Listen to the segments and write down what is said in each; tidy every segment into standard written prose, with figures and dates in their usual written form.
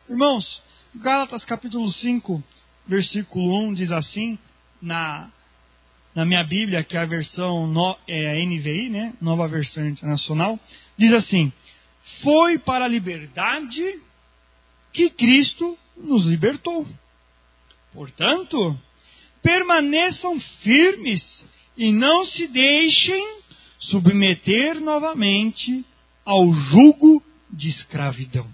Irmãos, Gálatas capítulo 5, versículo 1 diz assim, na minha Bíblia, que é a versão NVI, né? Nova Versão Internacional, diz assim: foi para a liberdade que Cristo nos libertou. Portanto, permaneçam firmes e não se deixem submeter novamente ao jugo de escravidão.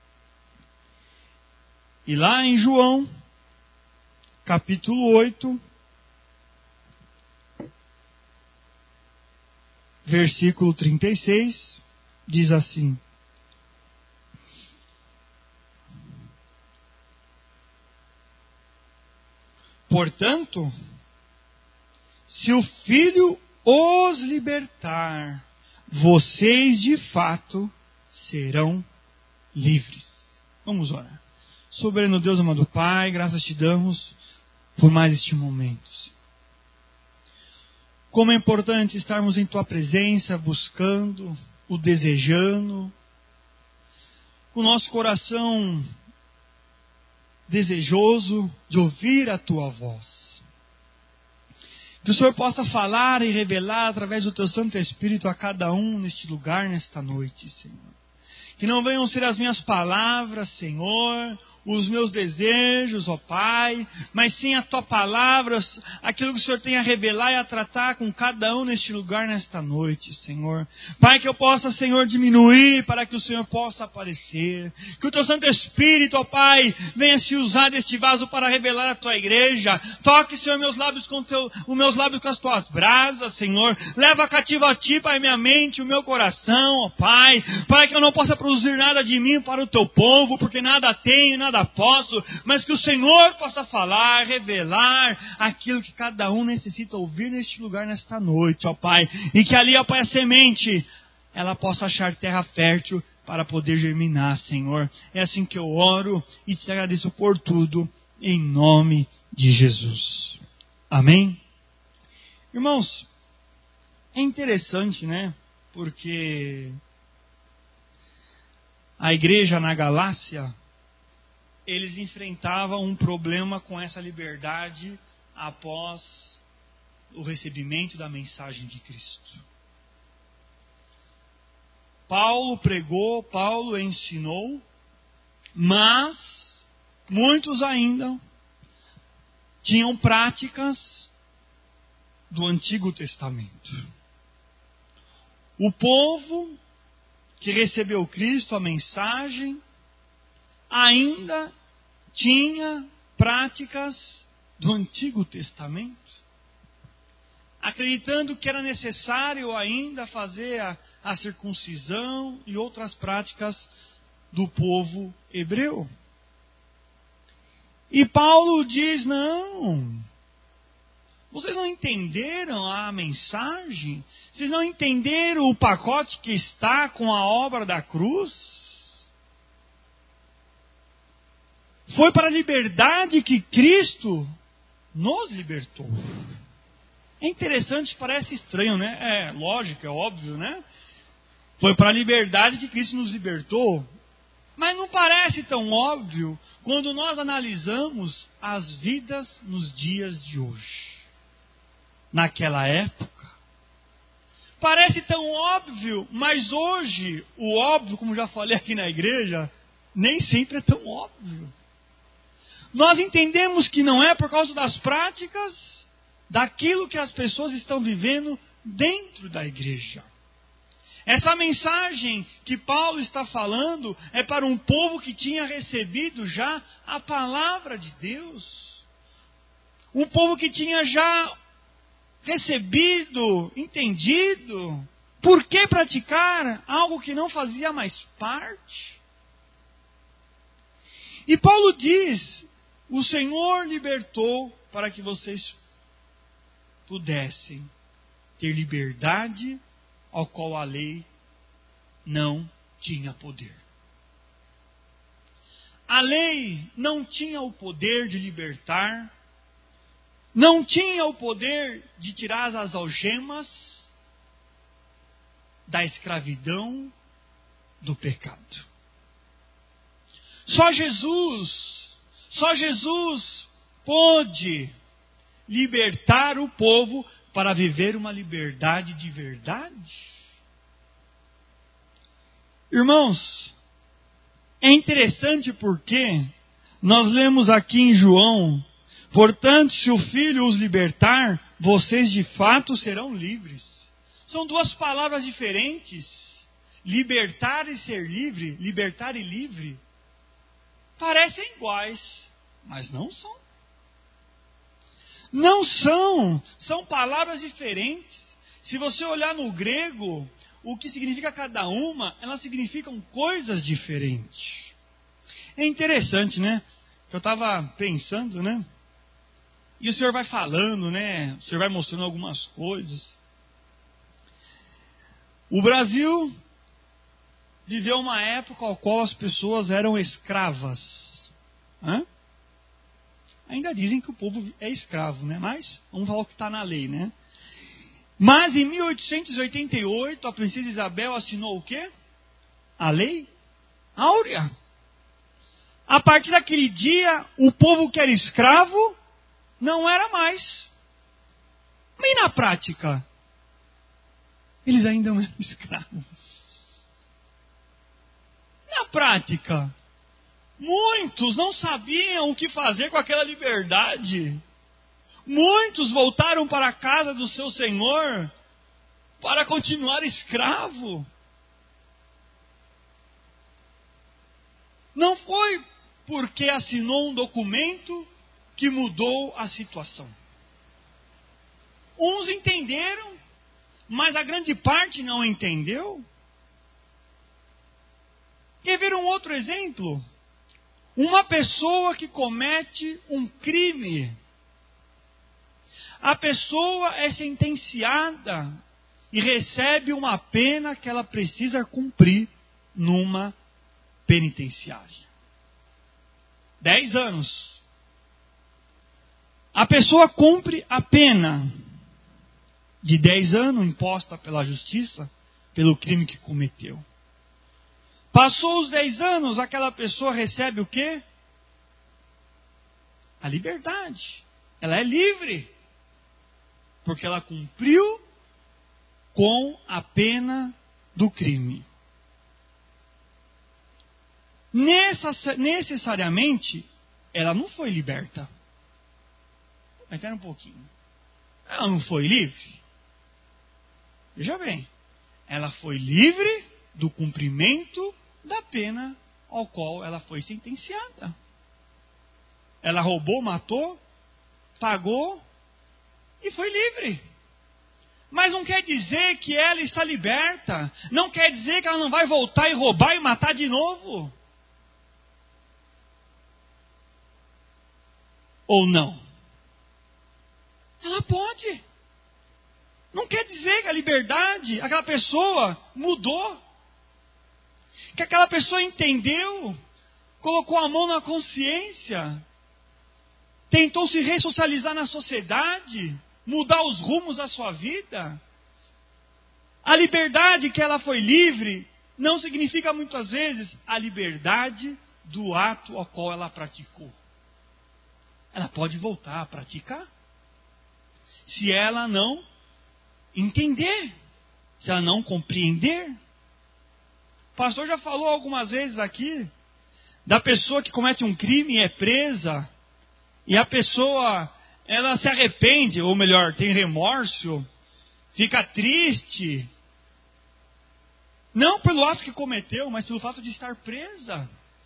E lá em João, capítulo 8, versículo 36, diz assim: portanto, se o Filho os libertar, vocês de fato serão livres. Vamos orar. Soberano Deus, amado Pai, graças te damos por mais este momento. Como é importante estarmos em Tua presença, buscando, o desejando, com o nosso coração desejoso de ouvir a Tua voz. Que o Senhor possa falar e revelar através do Teu Santo Espírito a cada um neste lugar, nesta noite, Senhor. Que não venham ser as minhas palavras, Senhor, os meus desejos, ó Pai, mas sim a Tua palavra, aquilo que o Senhor tem a revelar e a tratar com cada um neste lugar, nesta noite, Senhor. Pai, que eu possa, Senhor, diminuir para que o Senhor possa aparecer. Que o Teu Santo Espírito, ó Pai, venha se usar deste vaso para revelar a Tua igreja. Toque, Senhor, meus lábios os meus lábios com as Tuas brasas, Senhor. Leva cativo a Ti, Pai, minha mente, o meu coração, ó Pai. Pai, que eu não possa produzir nada de mim para o Teu povo, porque nada tenho, nada posso, mas que o Senhor possa falar, revelar aquilo que cada um necessita ouvir neste lugar, nesta noite, ó Pai. E que ali, ó Pai, a semente, ela possa achar terra fértil para poder germinar, Senhor. É assim que eu oro e te agradeço por tudo, em nome de Jesus. Amém? Irmãos, é interessante, né? Porque a igreja na Galácia, eles enfrentavam um problema com essa liberdade após o recebimento da mensagem de Cristo. Paulo pregou, Paulo ensinou, mas muitos ainda tinham práticas do Antigo Testamento. O povo que recebeu Cristo, a mensagem, ainda tinha práticas do Antigo Testamento, acreditando que era necessário ainda fazer a circuncisão e outras práticas do povo hebreu. E Paulo diz: não, vocês não entenderam a mensagem, vocês não entenderam o pacote que está com a obra da cruz. Foi para a liberdade que Cristo nos libertou. É interessante, parece estranho, né? É lógico, é óbvio, né? Foi para a liberdade que Cristo nos libertou. Mas não parece tão óbvio quando nós analisamos as vidas nos dias de hoje. Naquela época, parece tão óbvio, mas hoje, o óbvio, como já falei aqui na igreja, nem sempre é tão óbvio. Nós entendemos que não é por causa das práticas, daquilo que as pessoas estão vivendo dentro da igreja. Essa mensagem que Paulo está falando é para um povo que tinha recebido já a palavra de Deus. Um povo que tinha já recebido, entendido. Por que praticar algo que não fazia mais parte? E Paulo diz: o Senhor libertou para que vocês pudessem ter liberdade ao qual a lei não tinha poder. A lei não tinha o poder de libertar, não tinha o poder de tirar as algemas da escravidão, do pecado. Só Jesus pôde libertar o povo para viver uma liberdade de verdade. Irmãos, é interessante porque nós lemos aqui em João: portanto, se o Filho os libertar, vocês de fato serão livres. São duas palavras diferentes. Libertar e ser livre, libertar e livre, parecem iguais, mas não são. Não são, são palavras diferentes. Se você olhar no grego, o que significa cada uma, elas significam coisas diferentes. É interessante, né? Eu estava pensando, né? E o Senhor vai falando, né? O Senhor vai mostrando algumas coisas. O Brasil viveu uma época ao qual as pessoas eram escravas. Hã? Ainda dizem que o povo é escravo, né? Mas vamos falar o que está na lei, né? Mas em 1888, a princesa Isabel assinou o quê? A Lei Áurea. A partir daquele dia, o povo que era escravo não era mais. Mas na prática, eles ainda não eram escravos. Na prática, muitos não sabiam o que fazer com aquela liberdade. Muitos voltaram para a casa do seu Senhor para continuar escravo. Não foi porque assinou um documento que mudou a situação. Uns entenderam, mas a grande parte não entendeu. Quer ver um outro exemplo? Uma pessoa que comete um crime. A pessoa é sentenciada e recebe uma pena que ela precisa cumprir numa penitenciária. 10 anos. A pessoa cumpre a pena de 10 anos imposta pela justiça pelo crime que cometeu. Passou os 10 anos, aquela pessoa recebe o quê? A liberdade. Ela é livre. Porque ela cumpriu com a pena do crime. Necessariamente, ela não foi liberta. Espera um pouquinho. Ela não foi livre? Veja bem. Ela foi livre do cumprimento da pena ao qual ela foi sentenciada. Ela roubou, matou, pagou e foi livre. Mas não quer dizer que ela está liberta. Não quer dizer que ela não vai voltar e roubar e matar de novo. Ou não? Ela pode. Não quer dizer que a liberdade, aquela pessoa mudou. Que aquela pessoa entendeu, colocou a mão na consciência, tentou se ressocializar na sociedade, mudar os rumos da sua vida. A liberdade que ela foi livre não significa muitas vezes a liberdade do ato ao qual ela praticou. Ela pode voltar a praticar, se ela não entender, se ela não compreender. O pastor já falou algumas vezes aqui da pessoa que comete um crime e é presa, e a pessoa, ela se arrepende, ou melhor, tem remorso, fica triste, não pelo ato que cometeu, mas pelo fato de estar presa.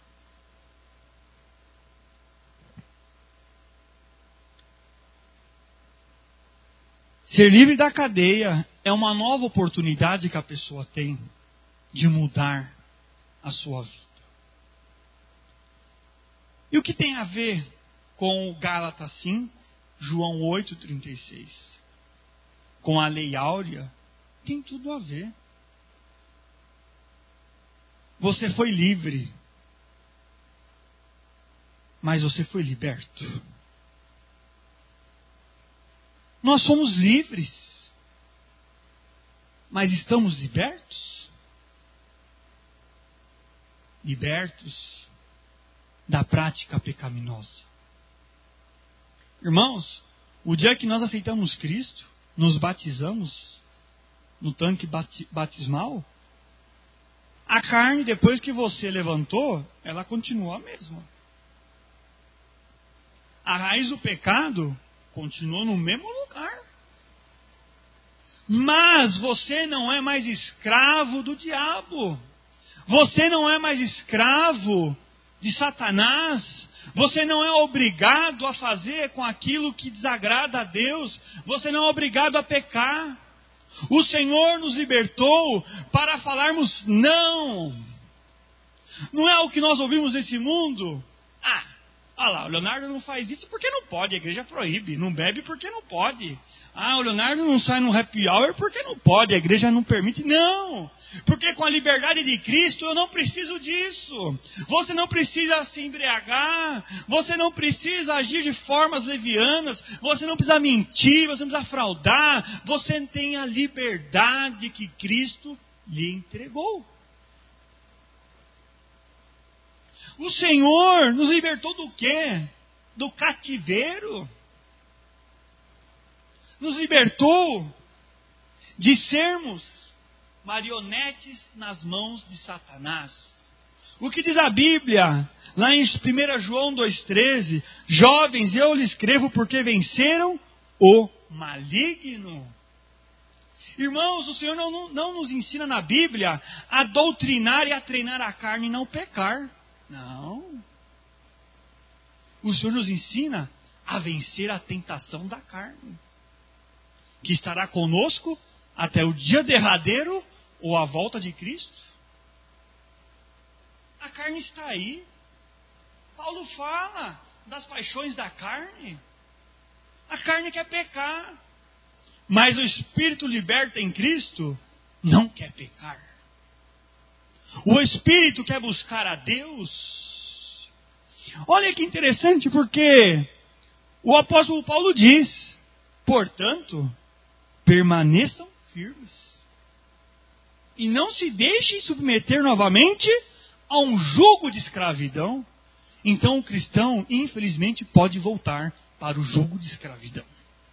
Ser livre da cadeia é uma nova oportunidade que a pessoa tem de mudar a sua vida. E o que tem a ver com o Gálatas 5, João 8,36? Com a lei áurea? Tem tudo a ver. Você foi livre, mas você foi liberto. Nós somos livres, mas estamos libertos? Libertos da prática pecaminosa. Irmãos, o dia que nós aceitamos Cristo, nos batizamos no tanque batismal, a carne, depois que você levantou, ela continua a mesma. A raiz do pecado continuou no mesmo lugar. Mas você não é mais escravo do diabo. Você não é mais escravo de Satanás. Você não é obrigado a fazer com aquilo que desagrada a Deus. Você não é obrigado a pecar. O Senhor nos libertou para falarmos não. Não é o que nós ouvimos nesse mundo? Olha lá, o Leonardo não faz isso porque não pode, a igreja proíbe. Não bebe porque não pode. O Leonardo não sai no happy hour porque não pode, a igreja não permite. Não! Porque com a liberdade de Cristo eu não preciso disso. Você não precisa se embriagar. Você não precisa agir de formas levianas. Você não precisa mentir, você não precisa fraudar. Você tem a liberdade que Cristo lhe entregou. O Senhor nos libertou do quê? Do cativeiro. Nos libertou de sermos marionetes nas mãos de Satanás. O que diz a Bíblia, lá em 1 João 2,13, jovens, eu lhes escrevo porque venceram o maligno. Irmãos, o Senhor não nos ensina na Bíblia a doutrinar e a treinar a carne e não pecar. Não. O Senhor nos ensina a vencer a tentação da carne, que estará conosco até o dia derradeiro ou a volta de Cristo. A carne está aí. Paulo fala das paixões da carne. A carne quer pecar, mas o Espírito liberto em Cristo não quer pecar. O Espírito quer buscar a Deus. Olha que interessante, porque o apóstolo Paulo diz, portanto, permaneçam firmes. E não se deixem submeter novamente a um jugo de escravidão. Então o cristão, infelizmente, pode voltar para o jugo de escravidão.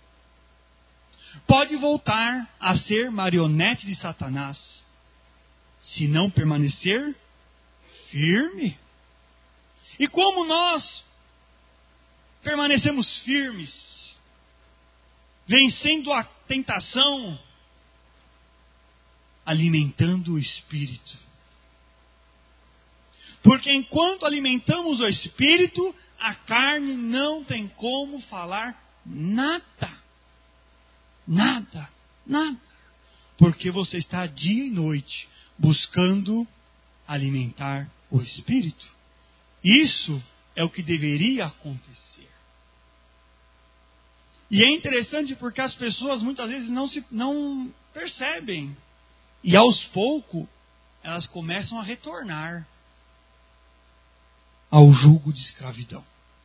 Pode voltar a ser marionete de Satanás, se não permanecer firme. E como nós permanecemos firmes, vencendo a tentação, alimentando o Espírito. Porque enquanto alimentamos o Espírito, a carne não tem como falar nada. Nada, nada. Porque você está dia e noite buscando alimentar o Espírito. Isso é o que deveria acontecer. E é interessante porque as pessoas muitas vezes não percebem. E aos poucos elas começam a retornar ao jugo de escravidão.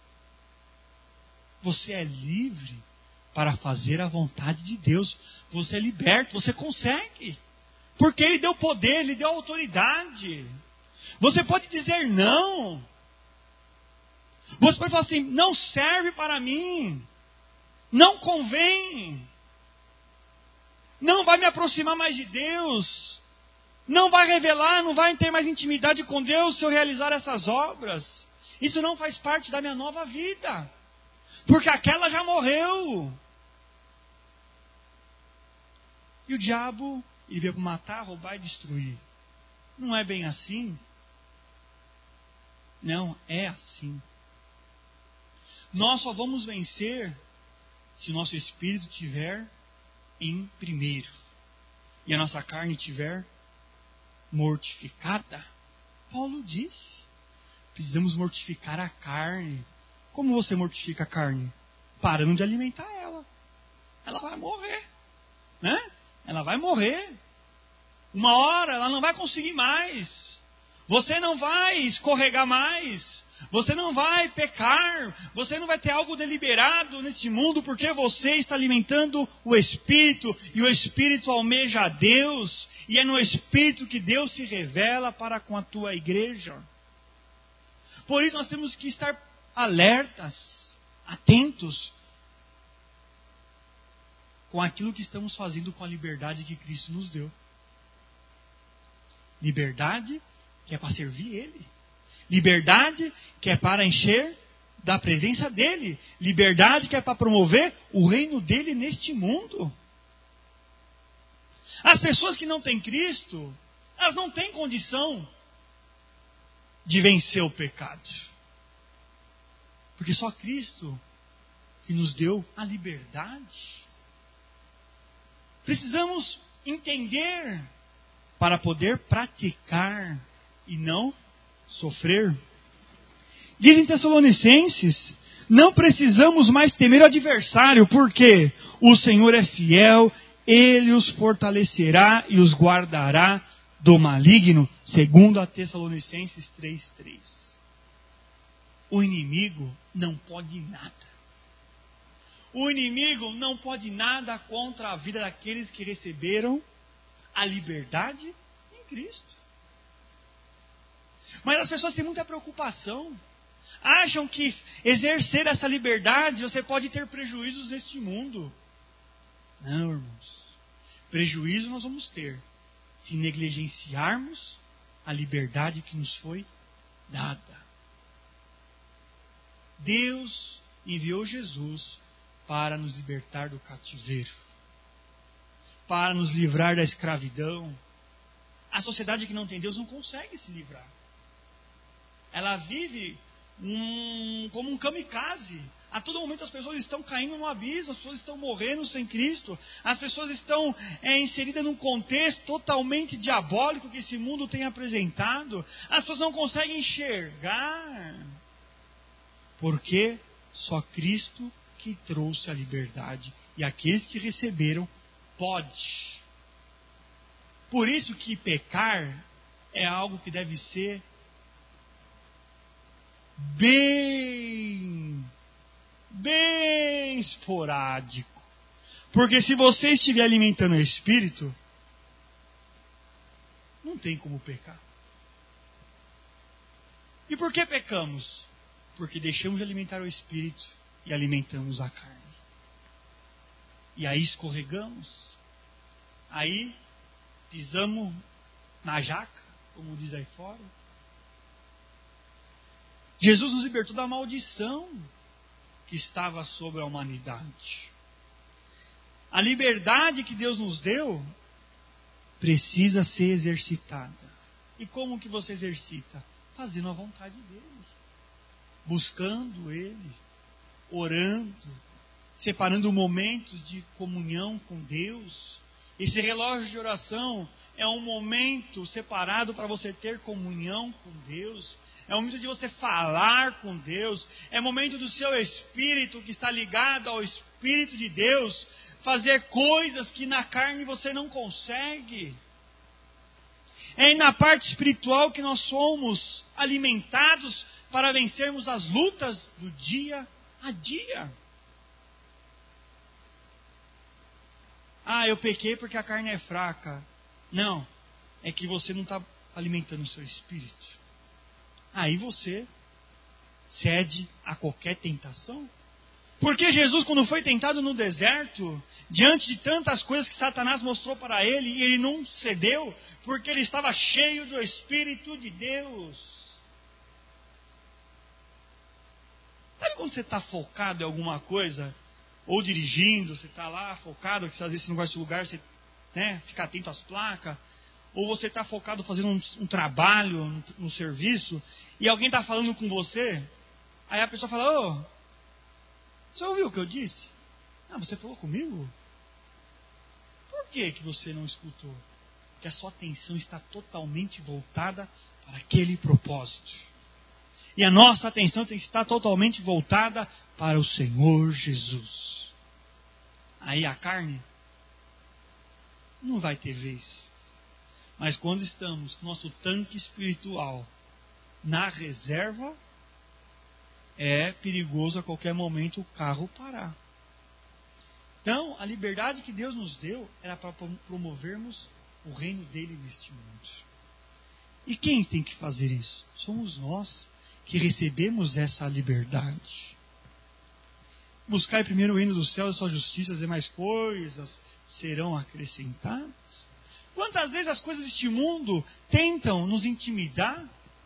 Você é livre para fazer a vontade de Deus. Você é liberto, você consegue. Porque Ele deu poder, Ele deu autoridade. Você pode dizer não. Você pode falar assim, não serve para mim. Não convém. Não vai me aproximar mais de Deus. Não vai revelar, não vai ter mais intimidade com Deus se eu realizar essas obras. Isso não faz parte da minha nova vida. Porque aquela já morreu. E o diabo, ele veio matar, roubar e destruir. Não é bem assim. Não, é assim. Nós só vamos vencer se o nosso espírito estiver em primeiro. E a nossa carne estiver mortificada. Paulo diz, precisamos mortificar a carne. Como você mortifica a carne? Parando de alimentar ela. Ela vai morrer. Né? Ela vai morrer. Uma hora ela não vai conseguir mais. Você não vai escorregar mais. Você não vai pecar. Você não vai ter algo deliberado neste mundo porque você está alimentando o Espírito. E o Espírito almeja a Deus. E é no Espírito que Deus se revela para com a tua igreja. Por isso nós temos que estar alertas, atentos com aquilo que estamos fazendo com a liberdade que Cristo nos deu. Liberdade que é para servir Ele. Liberdade que é para encher da presença dEle. Liberdade que é para promover o reino dEle neste mundo. As pessoas que não têm Cristo, elas não têm condição de vencer o pecado. Porque só Cristo que nos deu a liberdade. Precisamos entender para poder praticar e não sofrer. Diz em Tessalonicenses, não precisamos mais temer o adversário, porque o Senhor é fiel, Ele os fortalecerá e os guardará do maligno, segundo a Tessalonicenses 3:3. O inimigo não pode nada. O inimigo não pode nada contra a vida daqueles que receberam a liberdade em Cristo. Mas as pessoas têm muita preocupação. Acham que exercer essa liberdade você pode ter prejuízos neste mundo. Não, irmãos. Prejuízo nós vamos ter se negligenciarmos a liberdade que nos foi dada. Deus enviou Jesus para nos libertar do cativeiro, para nos livrar da escravidão. A sociedade que não tem Deus não consegue se livrar. Ela vive como um kamikaze. A todo momento as pessoas estão caindo no abismo, as pessoas estão morrendo sem Cristo, as pessoas estão inseridas num contexto totalmente diabólico que esse mundo tem apresentado. As pessoas não conseguem enxergar, porque só Cristo que trouxe a liberdade, e aqueles que receberam, pode. Por isso que pecar é algo que deve ser bem esporádico. Porque se você estiver alimentando o Espírito, não tem como pecar. E por que pecamos? Porque deixamos de alimentar o Espírito e alimentamos a carne. E aí escorregamos. Aí pisamos na jaca, como diz aí fora. Jesus nos libertou da maldição que estava sobre a humanidade. A liberdade que Deus nos deu precisa ser exercitada. E como que você exercita? Fazendo a vontade dele, buscando ele, orando, separando momentos de comunhão com Deus. Esse relógio de oração é um momento separado para você ter comunhão com Deus. É o momento de você falar com Deus. É o momento do seu espírito, que está ligado ao Espírito de Deus, fazer coisas que na carne você não consegue. É na parte espiritual que nós somos alimentados para vencermos as lutas do dia a dia. Ah, eu pequei porque a carne é fraca. Não, é que você não está alimentando o seu espírito. Aí você cede a qualquer tentação. Porque Jesus, quando foi tentado no deserto, diante de tantas coisas que Satanás mostrou para ele, e ele não cedeu, porque ele estava cheio do Espírito de Deus. Sabe quando você está focado em alguma coisa, ou dirigindo, você está lá focado, que às vezes você não gosta de lugar, você fica atento às placas, ou você está focado fazendo um trabalho, um serviço, e alguém está falando com você, aí a pessoa fala: ô, você ouviu o que eu disse? Ah, você falou comigo? Por que você não escutou? Porque a sua atenção está totalmente voltada para aquele propósito. E a nossa atenção tem que estar totalmente voltada para o Senhor Jesus. Aí a carne não vai ter vez. Mas quando estamos com nosso tanque espiritual na reserva, é perigoso a qualquer momento o carro parar. Então, a liberdade que Deus nos deu era para promovermos o reino dele neste mundo. E quem tem que fazer isso? Somos nós que recebemos essa liberdade. Buscai primeiro o reino dos céus e sua justiça, as demais coisas serão acrescentadas. Quantas vezes as coisas deste mundo tentam nos intimidar?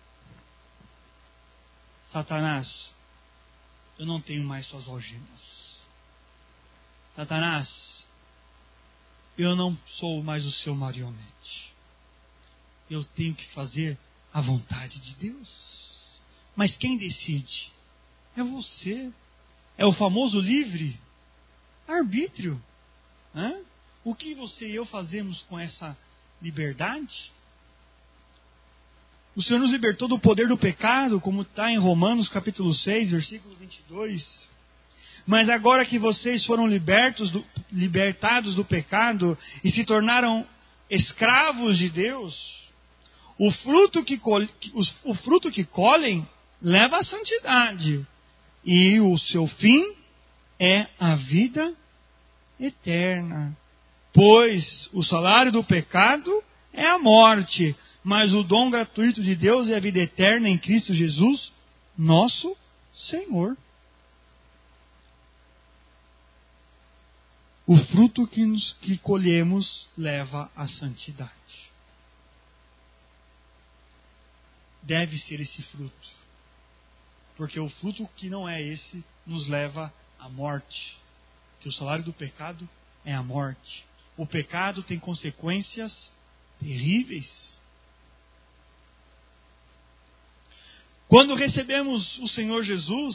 Satanás, eu não tenho mais suas algemas. Satanás, eu não sou mais o seu marionete. Eu tenho que fazer a vontade de Deus. Mas quem decide? É você. É o famoso livre arbítrio. O que você e eu fazemos com essa liberdade? O Senhor nos libertou do poder do pecado, como está em Romanos capítulo 6, versículo 22. Mas agora que vocês foram libertados do pecado e se tornaram escravos de Deus, o fruto que colhem leva à santidade. E o seu fim é a vida eterna. Pois o salário do pecado é a morte, mas o dom gratuito de Deus é a vida eterna em Cristo Jesus, nosso Senhor. O fruto que colhemos leva à santidade. Deve ser esse fruto. Porque o fruto que não é esse nos leva à morte. Que o salário do pecado é a morte. O pecado tem consequências terríveis. Quando recebemos o Senhor Jesus,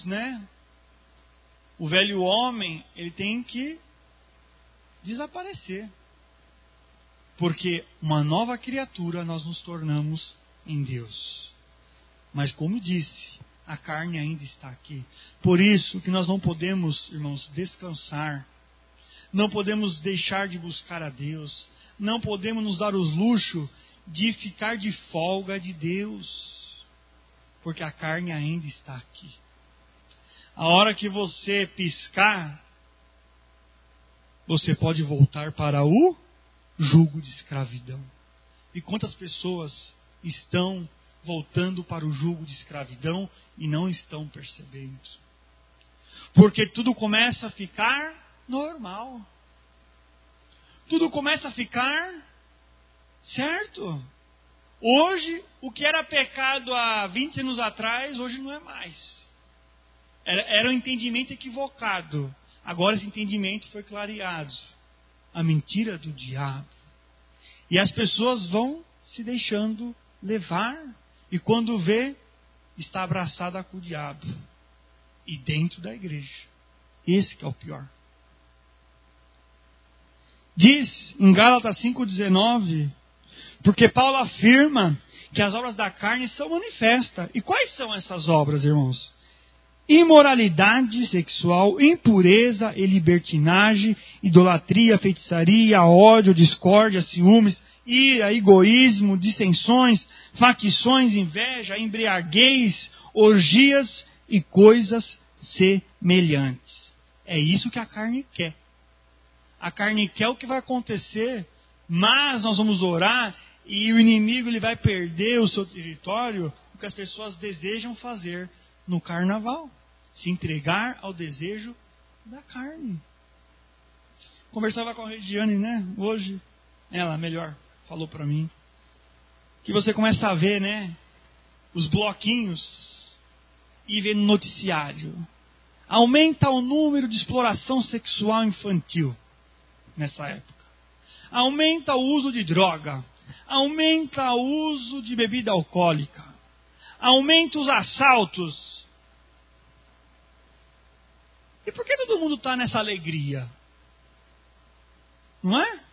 o velho homem, ele tem que desaparecer. Porque uma nova criatura nós nos tornamos em Deus. Mas como disse, a carne ainda está aqui. Por isso que nós não podemos, irmãos, descansar. Não podemos deixar de buscar a Deus. Não podemos nos dar os luxos de ficar de folga de Deus. Porque a carne ainda está aqui. A hora que você piscar, você pode voltar para o jugo de escravidão. E quantas pessoas estão voltando para o jugo de escravidão e não estão percebendo? Porque tudo começa a ficar normal. Tudo começa a ficar certo. Hoje, o que era pecado há 20 anos atrás, hoje não é mais. Era um entendimento equivocado. Agora esse entendimento foi clareado. A mentira do diabo. E as pessoas vão se deixando levar. E quando vê, está abraçada com o diabo. E dentro da igreja. Esse que é o pior. Diz em Gálatas 5,19, porque Paulo afirma que as obras da carne são manifestas. E quais são essas obras, irmãos? Imoralidade sexual, impureza e libertinagem, idolatria, feitiçaria, ódio, discórdia, ciúmes, ira, egoísmo, dissensões, facções, inveja, embriaguez, orgias e coisas semelhantes. É isso que a carne quer. A carne quer o que vai acontecer, mas nós vamos orar e o inimigo ele vai perder o seu território, o que as pessoas desejam fazer no carnaval. Se entregar ao desejo da carne. Conversava com a Regiane, hoje, ela melhor falou para mim, que você começa a ver, os bloquinhos e vê no noticiário. Aumenta o número de exploração sexual infantil nessa época. Aumenta o uso de droga. Aumenta o uso de bebida alcoólica. Aumenta os assaltos. E por que todo mundo está nessa alegria? Não é?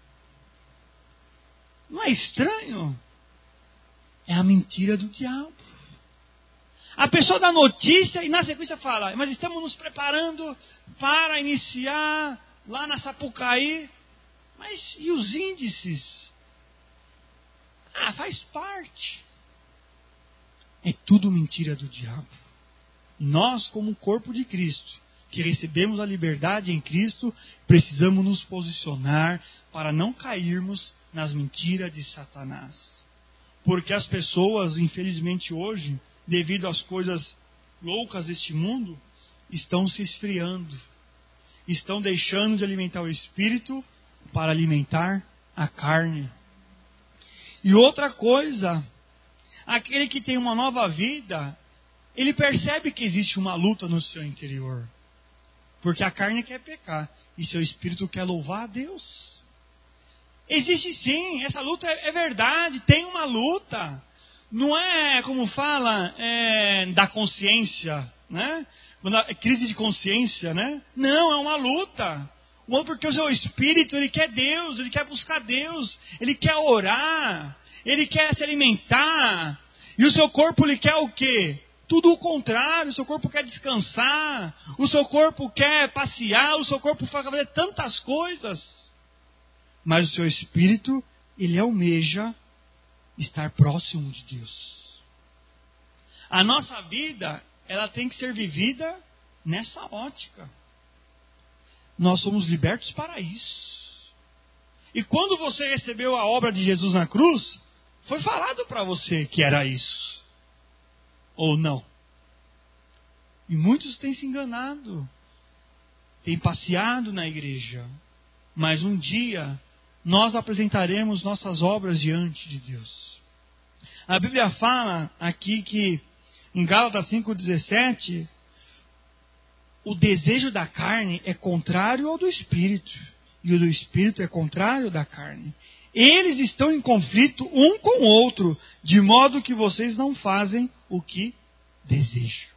Não é estranho? É a mentira do diabo. A pessoa dá notícia e na sequência fala, mas estamos nos preparando para iniciar lá na Sapucaí. Mas e os índices? Faz parte. É tudo mentira do diabo. Nós, como corpo de Cristo, que recebemos a liberdade em Cristo, precisamos nos posicionar para não cairmos nas mentiras de Satanás. Porque as pessoas, infelizmente hoje, devido às coisas loucas deste mundo, estão se esfriando. Estão deixando de alimentar o espírito para alimentar a carne. E outra coisa, aquele que tem uma nova vida, ele percebe que existe uma luta no seu interior. Porque a carne quer pecar e seu espírito quer louvar a Deus. Existe sim, essa luta é verdade, tem uma luta. Não é, como fala, da consciência, né? Quando é crise de consciência, né? Não, é uma luta. Porque o seu espírito, ele quer Deus, ele quer buscar Deus, ele quer orar, ele quer se alimentar. E o seu corpo, ele quer o quê? Tudo o contrário. O seu corpo quer descansar, o seu corpo quer passear, o seu corpo quer fazer tantas coisas. Mas o seu espírito, ele almeja estar próximo de Deus. A nossa vida, ela tem que ser vivida nessa ótica. Nós somos libertos para isso. E quando você recebeu a obra de Jesus na cruz, foi falado para você que era isso. Ou não? E muitos têm se enganado. Têm passeado na igreja. Mas um dia, nós apresentaremos nossas obras diante de Deus. A Bíblia fala aqui que, em Gálatas 5,17, o desejo da carne é contrário ao do espírito, e o do espírito é contrário da carne. Eles estão em conflito um com o outro, de modo que vocês não fazem o que desejam.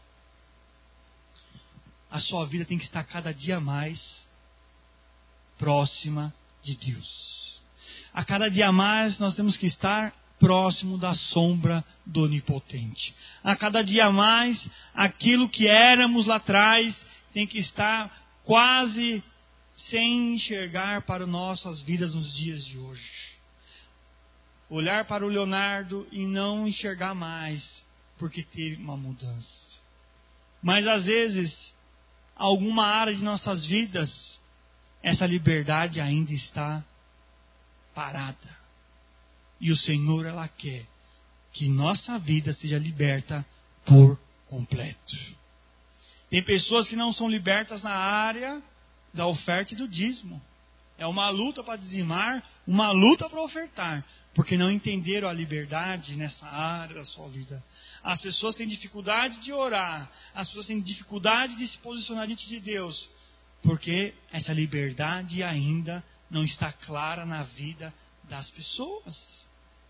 A sua vida tem que estar cada dia mais próxima de Deus. A cada dia mais nós temos que estar próximo da sombra do Onipotente. A cada dia mais, aquilo que éramos lá atrás tem que estar quase sem enxergar para nossas vidas nos dias de hoje. Olhar para o Leonardo e não enxergar mais, porque teve uma mudança. Mas às vezes, alguma área de nossas vidas, essa liberdade ainda está parada. E o Senhor, ela quer que nossa vida seja liberta por completo. Tem pessoas que não são libertas na área da oferta e do dízimo. É uma luta para dizimar, uma luta para ofertar, porque não entenderam a liberdade nessa área da sua vida. As pessoas têm dificuldade de orar, as pessoas têm dificuldade de se posicionar diante de Deus, porque essa liberdade ainda não está clara na vida das pessoas.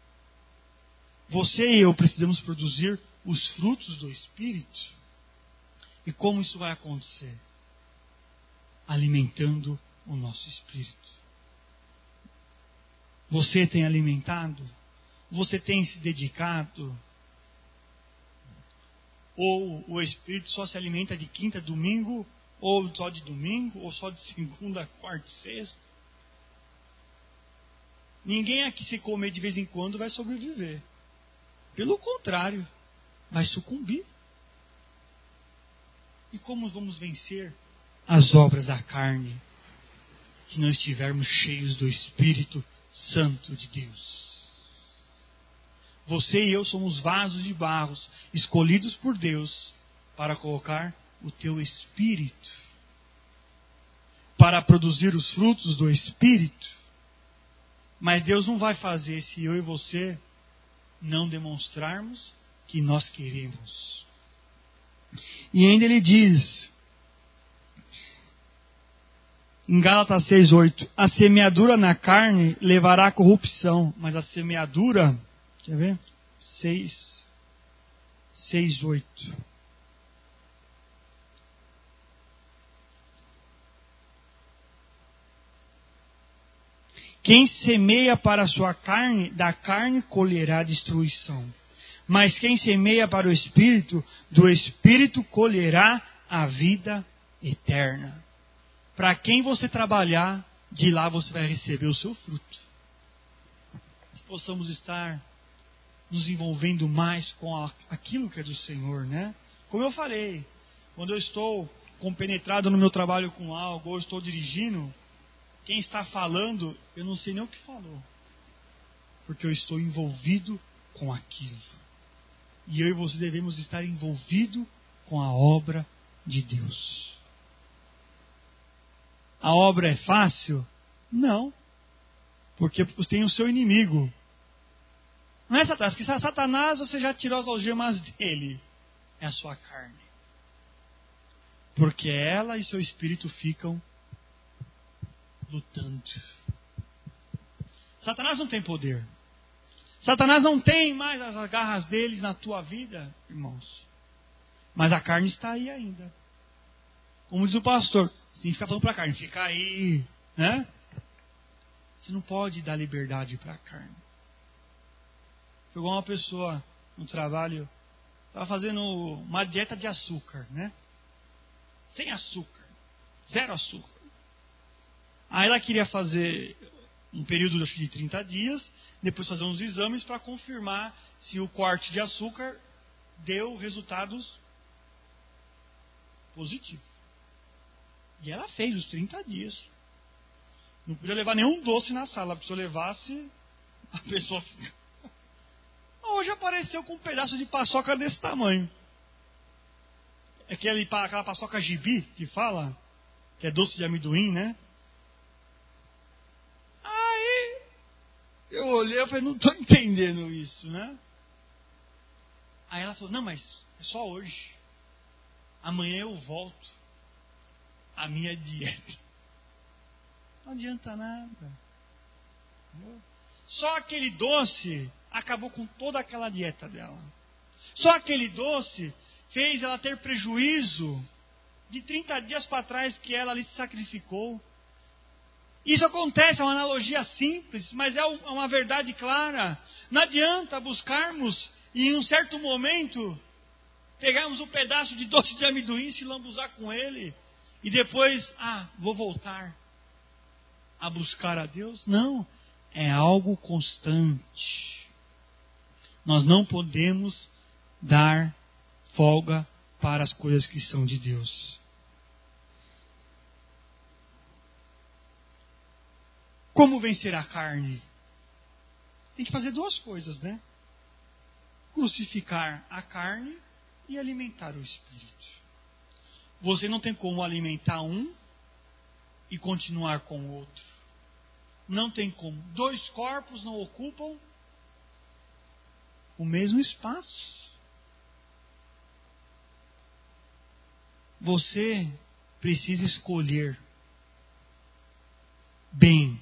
Você e eu precisamos produzir os frutos do Espírito. E como isso vai acontecer? Alimentando o nosso espírito. Você tem alimentado? Você tem se dedicado? Ou o Espírito só se alimenta de quinta, domingo, ou só de domingo, ou só de segunda, quarta e sexta? Ninguém aqui, se comer de vez em quando, vai sobreviver. Pelo contrário, vai sucumbir. E como vamos vencer as obras da carne se não estivermos cheios do Espírito Santo de Deus? Você e eu somos vasos de barro, escolhidos por Deus para colocar o teu Espírito, para produzir os frutos do Espírito. Mas Deus não vai fazer se eu e você não demonstrarmos que nós queremos. E ainda ele diz, em Gálatas 6,8, a semeadura na carne levará à corrupção, mas a semeadura, quer ver? 6,8. Quem semeia para a sua carne, da carne colherá destruição. Mas quem semeia para o Espírito, do Espírito colherá a vida eterna. Para quem você trabalhar, de lá você vai receber o seu fruto. Que possamos estar nos envolvendo mais com aquilo que é do Senhor, né? Como eu falei, quando eu estou compenetrado no meu trabalho com algo, ou estou dirigindo, quem está falando, eu não sei nem o que falou. Porque eu estou envolvido com aquilo. E eu e você devemos estar envolvidos com a obra de Deus. A obra é fácil? Não. Porque tem o seu inimigo. Não é Satanás, porque Satanás você já tirou as algemas dele. É a sua carne. Porque ela e seu espírito ficam lutando. Satanás não tem poder. Satanás não tem mais as garras deles na tua vida, irmãos. Mas a carne está aí ainda. Como diz o pastor, você tem que ficar falando para a carne, fica aí, né? Você não pode dar liberdade para a carne. Chegou uma pessoa no trabalho, estava fazendo uma dieta de açúcar, né? Sem açúcar, 0 açúcar. Aí ela queria fazer um período de 30 dias, depois fazer uns exames para confirmar se o corte de açúcar deu resultados positivos. E ela fez os 30 dias. Não podia levar nenhum doce na sala, porque se eu levasse, a pessoa fica... Hoje apareceu com um pedaço de paçoca desse tamanho. É aquela paçoca gibi que fala, que é doce de amendoim, né? Aí eu olhei e falei, não estou entendendo isso, né? Aí ela falou, não, mas é só hoje. Amanhã eu volto à minha dieta. Não adianta nada. Só aquele doce acabou com toda aquela dieta dela. Só aquele doce fez ela ter prejuízo de 30 dias para trás que ela ali se sacrificou. Isso acontece, é uma analogia simples, mas é uma verdade clara. Não adianta buscarmos e em um certo momento pegarmos um pedaço de doce de amendoim, se lambuzar com ele e depois, vou voltar a buscar a Deus. Não, é algo constante. Nós não podemos dar folga para as coisas que são de Deus. Como vencer a carne? Tem que fazer 2 coisas, né? Crucificar a carne e alimentar o espírito. Você não tem como alimentar um e continuar com o outro. Não tem como. 2 corpos não ocupam o mesmo espaço. Você precisa escolher bem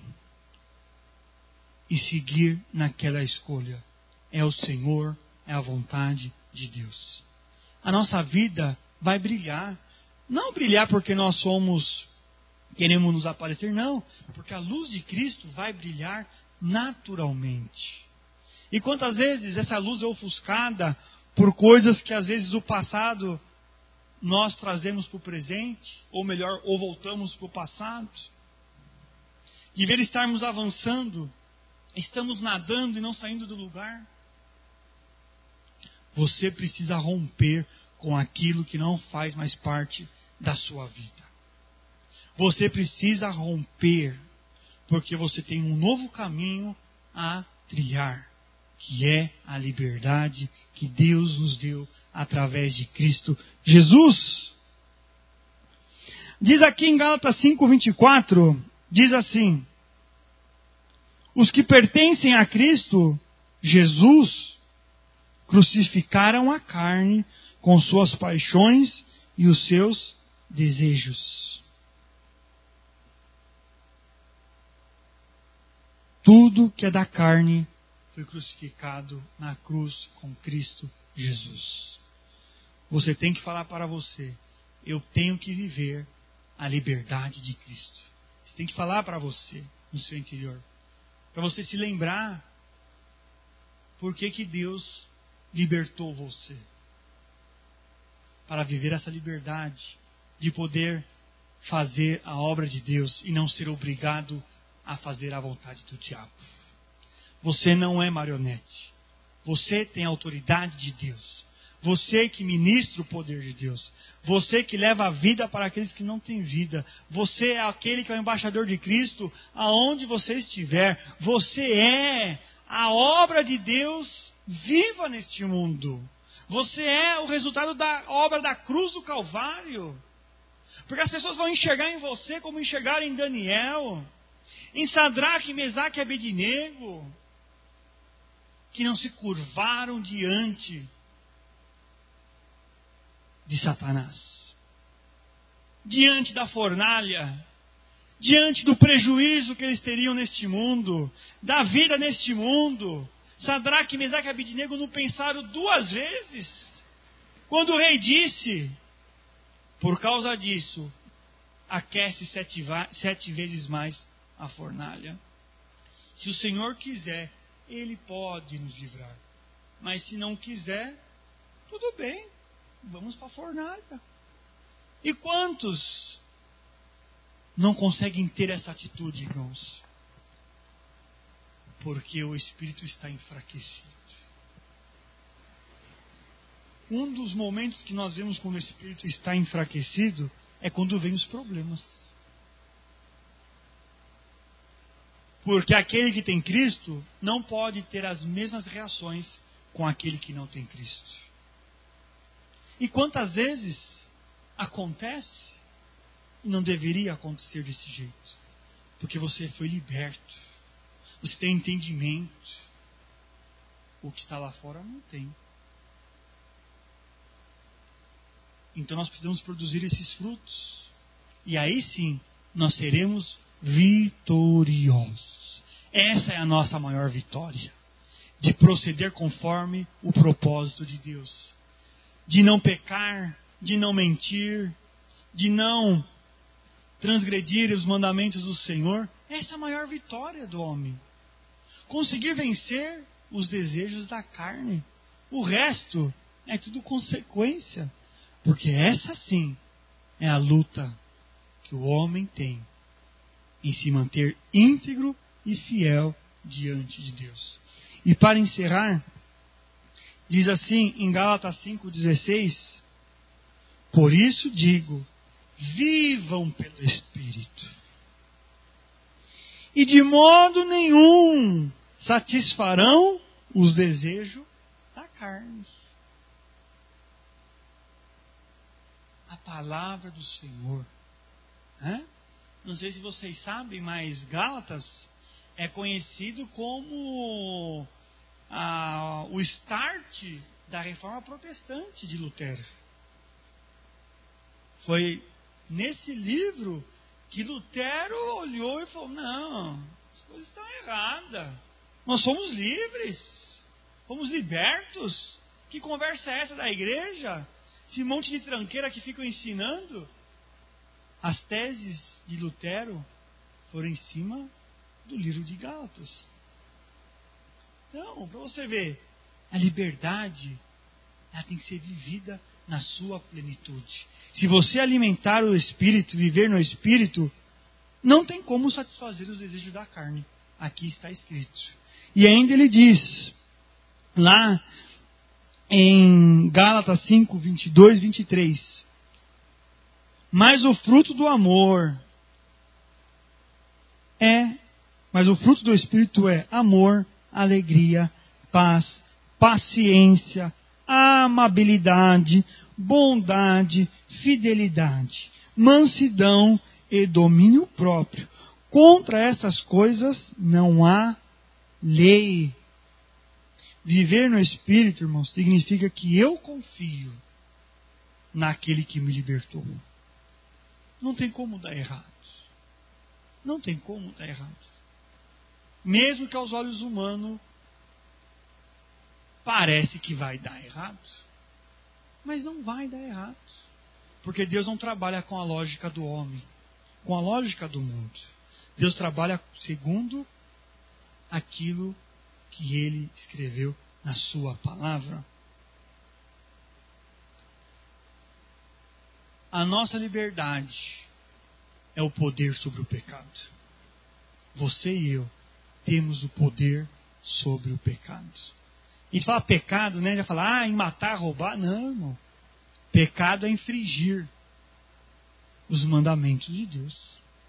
e seguir naquela escolha. É o Senhor, é a vontade de Deus. A nossa vida vai brilhar. Não brilhar porque nós queremos nos aparecer, não. Porque a luz de Cristo vai brilhar naturalmente. E quantas vezes essa luz é ofuscada por coisas que às vezes do passado nós trazemos para o presente, ou melhor, ou voltamos para o passado. De ver estarmos avançando, estamos nadando e não saindo do lugar. Você precisa romper com aquilo que não faz mais parte da sua vida. Você precisa romper, porque você tem um novo caminho a trilhar, que é a liberdade que Deus nos deu através de Cristo Jesus. Diz aqui em Gálatas 5:24, diz assim: os que pertencem a Cristo Jesus crucificaram a carne com suas paixões e os seus desejos. Tudo que é da carne foi crucificado na cruz com Cristo Jesus. Você tem que falar para você: eu tenho que viver a liberdade de Cristo. Você tem que falar para você, no seu interior, para você se lembrar por que Deus libertou você. Para viver essa liberdade de poder fazer a obra de Deus e não ser obrigado a fazer a vontade do diabo. Você não é marionete. Você tem a autoridade de Deus. Você que ministra o poder de Deus. Você que leva a vida para aqueles que não têm vida. Você é aquele que é o embaixador de Cristo aonde você estiver. Você é a obra de Deus viva neste mundo. Você é o resultado da obra da cruz do Calvário. Porque as pessoas vão enxergar em você como enxergaram em Daniel, em Sadraque, Mesaque e Abednego, que não se curvaram diante de Satanás, diante da fornalha, diante do prejuízo que eles teriam neste mundo, da vida neste mundo. Sadraque, Mesaque e Abednego não pensaram duas vezes. Quando o rei disse, por causa disso, aquece 7 vezes mais a fornalha. Se o Senhor quiser, Ele pode nos livrar. Mas se não quiser, tudo bem, vamos para a fornalha. E quantos não conseguem ter essa atitude, irmãos? Porque o espírito está enfraquecido. Um dos momentos que nós vemos quando o espírito está enfraquecido é quando vem os problemas. Porque aquele que tem Cristo não pode ter as mesmas reações com aquele que não tem Cristo. E quantas vezes acontece e não deveria acontecer desse jeito? Porque você foi liberto. Você tem entendimento. O que está lá fora não tem. Então nós precisamos produzir esses frutos. E aí sim, nós seremos vitoriosos. Essa é a nossa maior vitória. De proceder conforme o propósito de Deus. De não pecar, de não mentir, de não transgredir os mandamentos do Senhor. Essa é a maior vitória do homem. Conseguir vencer os desejos da carne. O resto é tudo consequência. Porque essa sim é a luta que o homem tem em se manter íntegro e fiel diante de Deus. E para encerrar, diz assim em Gálatas 5,16: por isso digo, vivam pelo Espírito, e de modo nenhum satisfarão os desejos da carne. A palavra do Senhor. Não sei se vocês sabem, mas Gálatas é conhecido como o start da reforma protestante de Lutero. Foi nesse livro que Lutero olhou e falou: não, as coisas estão erradas. Nós somos livres, fomos libertos. Que conversa é essa da igreja? Esse monte de tranqueira que ficam ensinando. As teses de Lutero foram em cima do livro de Gálatas. Então, para você ver, a liberdade ela tem que ser vivida na sua plenitude. Se você alimentar o Espírito, viver no Espírito, não tem como satisfazer os desejos da carne. Aqui está escrito. E ainda ele diz, lá em Gálatas 5, 22, 23. Mas o fruto do amor mas o fruto do Espírito é amor, alegria, paz, paciência, amabilidade, bondade, fidelidade, mansidão e domínio próprio. Contra essas coisas não há lei. Viver no Espírito, irmãos, significa que eu confio naquele que me libertou. Não tem como dar errado. Não tem como dar errado. Mesmo que aos olhos humanos parece que vai dar errado. Mas não vai dar errado. Porque Deus não trabalha com a lógica do homem, com a lógica do mundo. Deus trabalha segundo aquilo que Ele escreveu na sua palavra. A nossa liberdade é o poder sobre o pecado. Você e eu temos o poder sobre o pecado. A gente fala pecado, né? Já fala, em matar, roubar. Não, irmão. Pecado é infringir os mandamentos de Deus.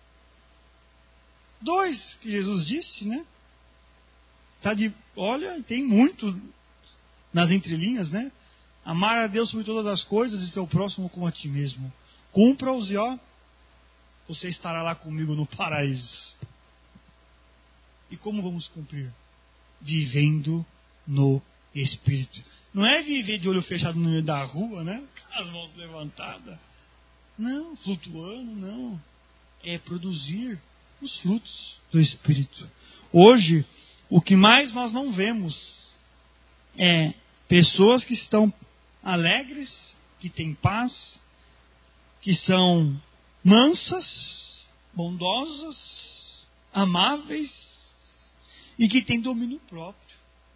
2 que Jesus disse, né? Olha, tem muito nas entrelinhas, né? Amar a Deus sobre todas as coisas e seu próximo como a ti mesmo. Cumpra-os e você estará lá comigo no paraíso. E como vamos cumprir? Vivendo no Espírito. Não é viver de olho fechado no meio da rua, né? Com as mãos levantadas. Não, flutuando, não. É produzir os frutos do Espírito. Hoje, o que mais nós não vemos é pessoas que estão alegres, que têm paz, que são mansas, bondosas, amáveis e que têm domínio próprio.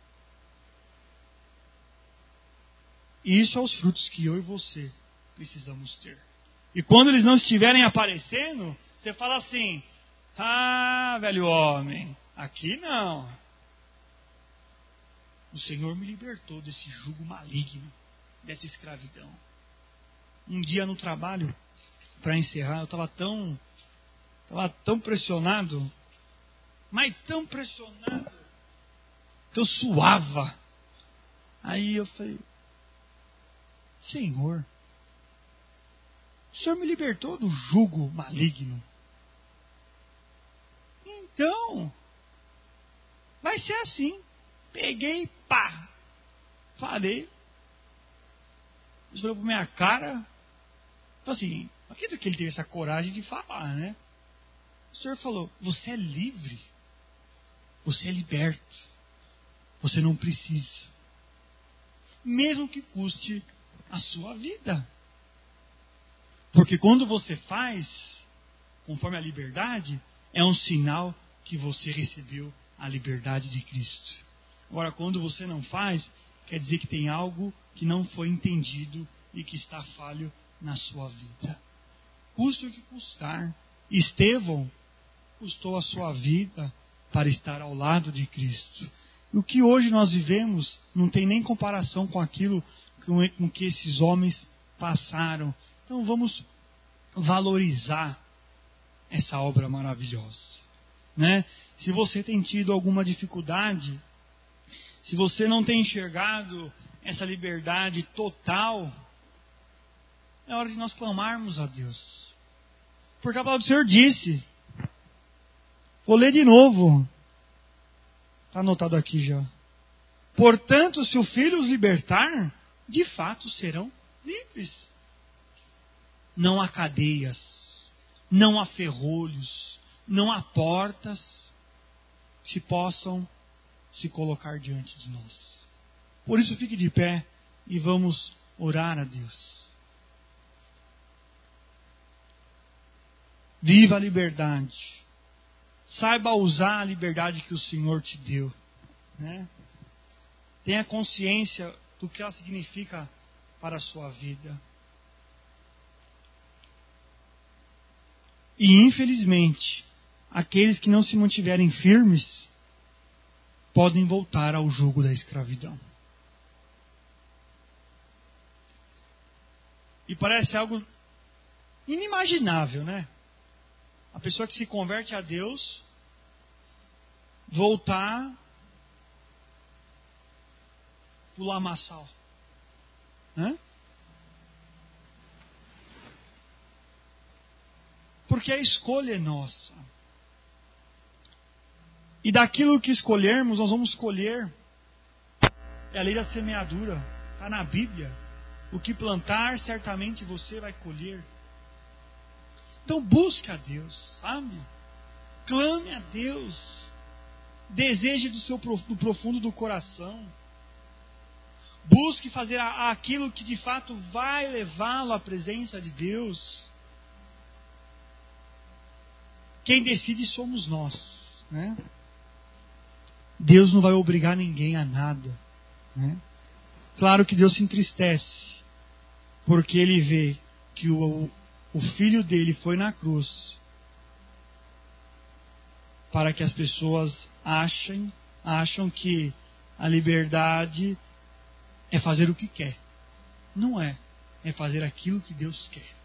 E isso são os frutos que eu e você precisamos ter. E quando eles não estiverem aparecendo, você fala assim: ah, velho homem, aqui não. O Senhor me libertou desse jugo maligno, dessa escravidão. Um dia no trabalho, para encerrar, eu estava tão pressionado, mas tão pressionado, que eu suava. Aí eu falei: Senhor, o Senhor me libertou do jugo maligno. Então, vai ser assim. Peguei, pá, falei. Ele olhou pra minha cara. Então assim, acredito que ele teve essa coragem de falar, né? O Senhor falou: você é livre. Você é liberto. Você não precisa. Mesmo que custe a sua vida. Porque quando você faz, conforme a liberdade, é um sinal que você recebeu a liberdade de Cristo. Agora, quando você não faz, quer dizer que tem algo que não foi entendido e que está falho na sua vida. Custe o que custar. Estevão custou a sua vida para estar ao lado de Cristo. E o que hoje nós vivemos não tem nem comparação com aquilo com que esses homens passaram. Então vamos valorizar essa obra maravilhosa, né? Se você tem tido alguma dificuldade, se você não tem enxergado essa liberdade total, é hora de nós clamarmos a Deus. Porque a palavra do Senhor disse, vou ler de novo, está anotado aqui já: portanto, se o Filho os libertar, de fato serão livres. Não há cadeias, não há ferrolhos, não há portas que possam se colocar diante de nós. Por isso, fique de pé e vamos orar a Deus. Viva a liberdade. Saiba usar a liberdade que o Senhor te deu, né? Tenha consciência do que ela significa para a sua vida. E, infelizmente, aqueles que não se mantiverem firmes podem voltar ao jugo da escravidão. E parece algo inimaginável, né? A pessoa que se converte a Deus voltar para o lamaçal, né? Porque a escolha é nossa. E daquilo que escolhermos, nós vamos colher. É a lei da semeadura. Está na Bíblia. O que plantar, certamente você vai colher. Então busque a Deus, sabe? Clame a Deus. Deseje do profundo do coração. Busque fazer aquilo que de fato vai levá-lo à presença de Deus. Quem decide somos nós, né? Deus não vai obrigar ninguém a nada, né? Claro que Deus se entristece, porque Ele vê que o Filho dele foi na cruz para que as pessoas acham que a liberdade é fazer o que quer. Não é. É fazer aquilo que Deus quer.